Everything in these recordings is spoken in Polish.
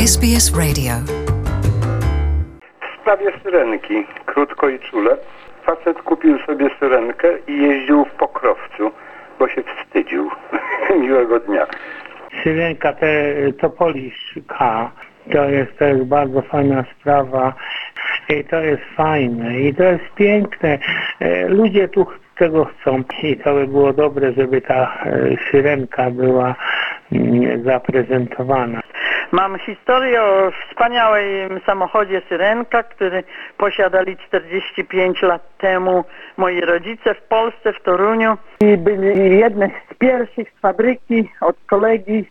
SBS Radio. W sprawie syrenki, krótko i czule, facet kupił sobie syrenkę i jeździł w pokrowcu, bo się wstydził. Miłego dnia. Syrenka to Polish K. To jest bardzo fajna sprawa i to jest fajne i to jest piękne. Ludzie tu tego chcą i to by było dobre, żeby ta syrenka była zaprezentowana. Mam historię o wspaniałym samochodzie Syrenka, który posiadali 45 lat temu moi rodzice w Polsce, w Toruniu. I byli jedne z pierwszych z fabryki od kolegi.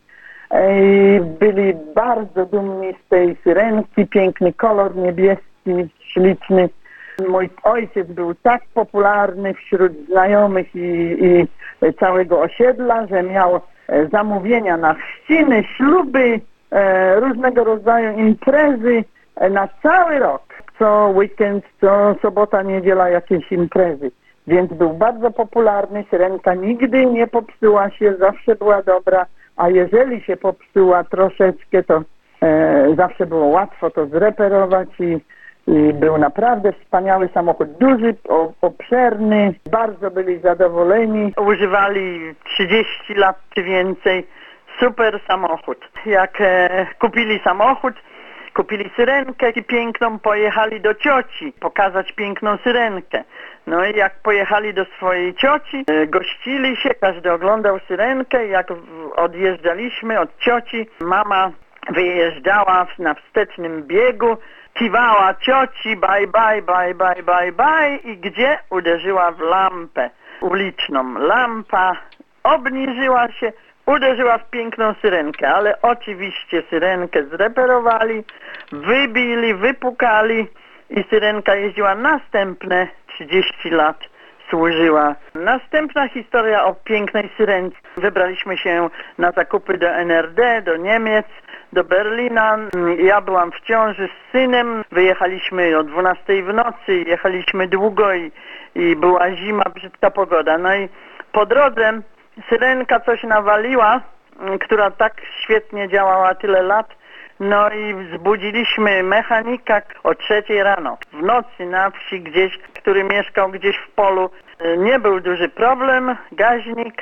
I byli bardzo dumni z tej Syrenki, piękny kolor niebieski, śliczny. Mój ojciec był tak popularny wśród znajomych i całego osiedla, że miał zamówienia na chrzciny, śluby, różnego rodzaju imprezy na cały rok. Co weekend, co sobota, niedziela jakieś imprezy. Więc był bardzo popularny. Syrenka nigdy nie popsuła się, zawsze była dobra. A jeżeli się popsuła troszeczkę, to zawsze było łatwo to zreperować i był naprawdę wspaniały samochód, duży, obszerny, bardzo byli zadowoleni. Używali 30 lat czy więcej, super samochód. Jak kupili samochód, kupili syrenkę i piękną, pojechali do cioci pokazać piękną syrenkę. No i jak pojechali do swojej cioci, gościli się, każdy oglądał syrenkę. Jak odjeżdżaliśmy od cioci, mama wyjeżdżała na wstecznym biegu, kiwała cioci, bye, bye, bye, bye, bye, bye i gdzie? Uderzyła w lampę uliczną. Lampa obniżyła się, uderzyła w piękną syrenkę, ale oczywiście syrenkę zreperowali, wybili, wypukali i syrenka jeździła następne 30 lat. Służyła. Następna historia o pięknej syrence. Wybraliśmy się na zakupy do NRD, do Niemiec, do Berlina. Ja byłam w ciąży z synem. Wyjechaliśmy o 12 w nocy, jechaliśmy długo i była zima, brzydka pogoda. No i po drodze syrenka coś nawaliła, która tak świetnie działała tyle lat. No i wzbudziliśmy mechanika o 3 rano. W nocy na wsi gdzieś, który mieszkał gdzieś w polu. Nie był duży problem. Gaźnik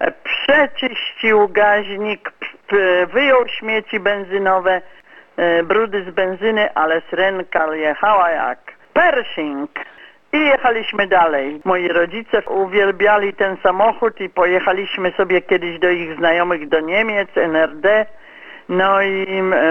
przeczyścił gaźnik, wyjął śmieci benzynowe, brudy z benzyny, ale syrenka jechała jak Pershing. I jechaliśmy dalej. Moi rodzice uwielbiali ten samochód i pojechaliśmy sobie kiedyś do ich znajomych do Niemiec, NRD. No i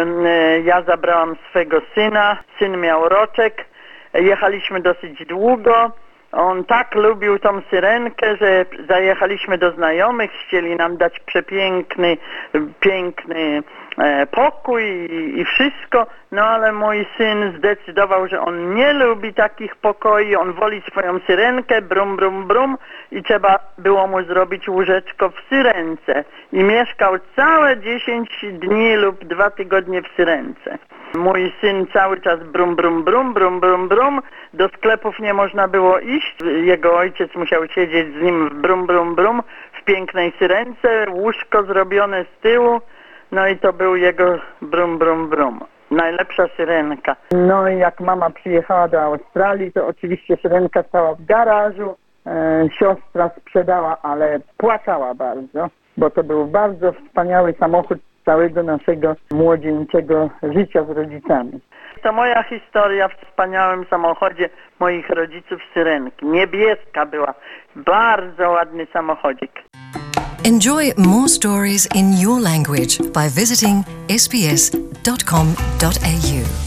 ja zabrałam swego syna, syn miał roczek, jechaliśmy dosyć długo, on tak lubił tą syrenkę, że zajechaliśmy do znajomych, chcieli nam dać przepiękny, piękny pokój i wszystko, no ale mój syn zdecydował, że on nie lubi takich pokoi, on woli swoją syrenkę, brum, brum, brum i trzeba było mu zrobić łóżeczko w syrence i mieszkał całe 10 dni lub 2 tygodnie w syrence. Mój syn cały czas brum, brum, brum, brum, brum, brum, do sklepów nie można było iść, jego ojciec musiał siedzieć z nim w brum, brum, brum, w pięknej syrence, łóżko zrobione z tyłu. No i to był jego brum, brum, brum. Najlepsza syrenka. No i jak mama przyjechała do Australii, to oczywiście syrenka stała w garażu. Siostra sprzedała, ale płakała bardzo, bo to był bardzo wspaniały samochód całego naszego młodzieńczego życia z rodzicami. To moja historia w wspaniałym samochodzie moich rodziców syrenki. Niebieska była. Bardzo ładny samochodzik. Enjoy more stories in your language by visiting sbs.com.au.